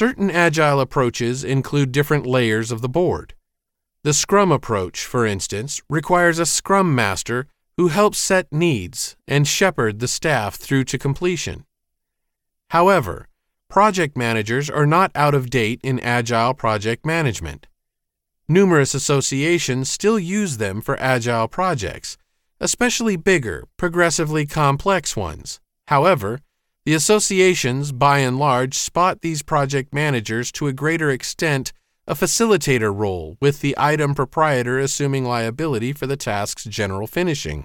Certain Agile approaches include different layers of the board. The Scrum approach, for instance, requires a Scrum Master who helps set needs and shepherd the staff through to completion. However, project managers are not out of date in Agile project management. Numerous associations still use them for Agile projects, especially bigger, progressively complex ones. However, the associations, by and large, spot these project managers to a greater extent a facilitator role, with the item proprietor assuming liability for the task's general finishing.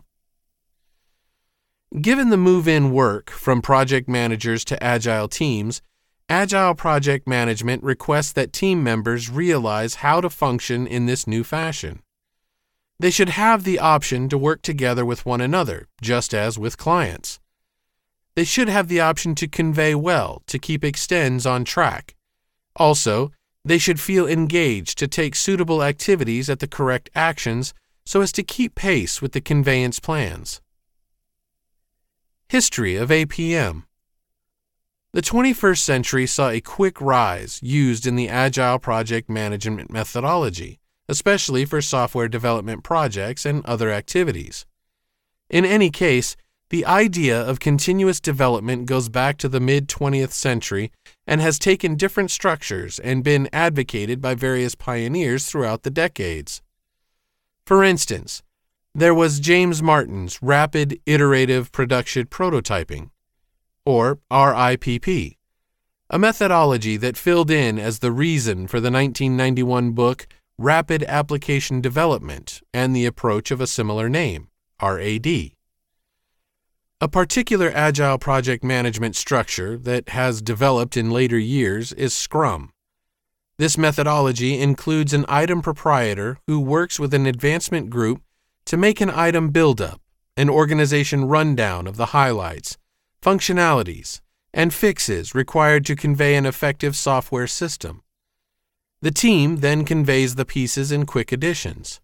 Given the move-in work from project managers to Agile teams, Agile project management requests that team members realize how to function in this new fashion. They should have the option to work together with one another, just as with clients. They should have the option to convey well, to keep extends on track. Also, they should feel engaged to take suitable activities at the correct actions so as to keep pace with the conveyance plans. History of APM. The 21st century saw a quick rise used in the Agile project management methodology, especially for software development projects and other activities. In any case, the idea of continuous development goes back to the mid-20th century and has taken different structures and been advocated by various pioneers throughout the decades. For instance, there was James Martin's Rapid Iterative Production Prototyping, or RIPP, a methodology that filled in as the reason for the 1991 book Rapid Application Development and the approach of a similar name, RAD. A particular Agile project management structure that has developed in later years is Scrum. This methodology includes an item proprietor who works with an advancement group to make an item build-up, an organization rundown of the highlights, functionalities, and fixes required to convey an effective software system. The team then conveys the pieces in quick additions.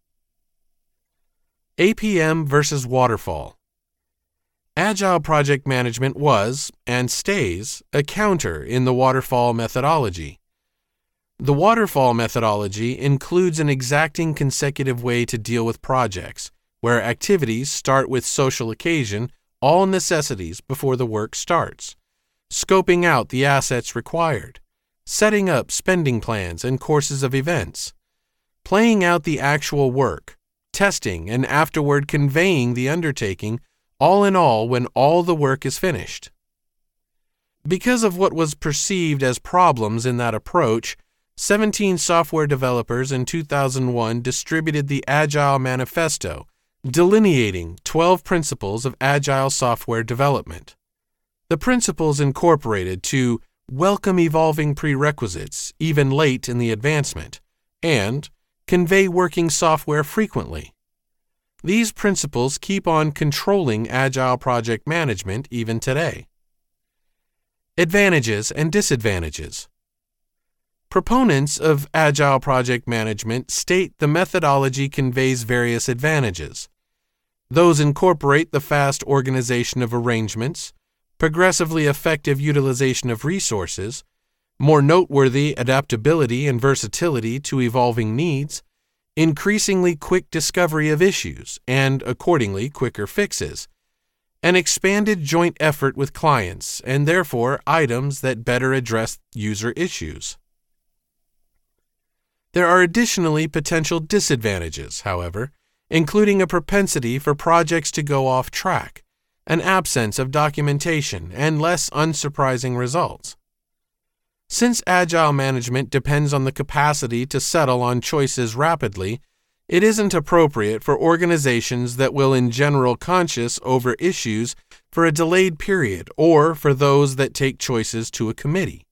APM versus Waterfall. Agile project management was, and stays, a counter in the waterfall methodology. The waterfall methodology includes an exacting consecutive way to deal with projects, where activities start with social occasion, all necessities before the work starts, scoping out the assets required, setting up spending plans and courses of events, playing out the actual work, testing and afterward conveying the undertaking, all in all when all the work is finished. Because of what was perceived as problems in that approach, 17 software developers in 2001 distributed the Agile Manifesto, delineating 12 principles of Agile software development. The principles incorporated to welcome evolving prerequisites, even late in the advancement, and convey working software frequently. These principles keep on controlling Agile project management even today. Advantages and disadvantages. Proponents of Agile project management state the methodology conveys various advantages. Those incorporate the fast organization of arrangements, progressively effective utilization of resources, more noteworthy adaptability and versatility to evolving needs, increasingly quick discovery of issues and, accordingly, quicker fixes, an expanded joint effort with clients and therefore items that better address user issues. There are additionally potential disadvantages, however, including a propensity for projects to go off track, an absence of documentation, and less unsurprising results. Since Agile management depends on the capacity to settle on choices rapidly, it isn't appropriate for organizations that will in general conscious over issues for a delayed period or for those that take choices to a committee.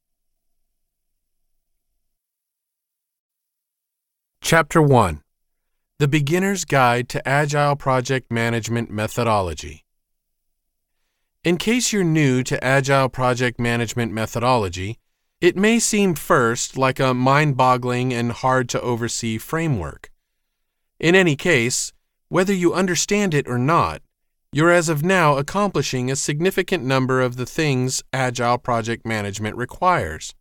Chapter 1. The Beginner's Guide to Agile Project Management Methodology. In case you're new to Agile project management methodology, it may seem first like a mind-boggling and hard-to-oversee framework. In any case, whether you understand it or not, you're as of now accomplishing a significant number of the things Agile project management requires.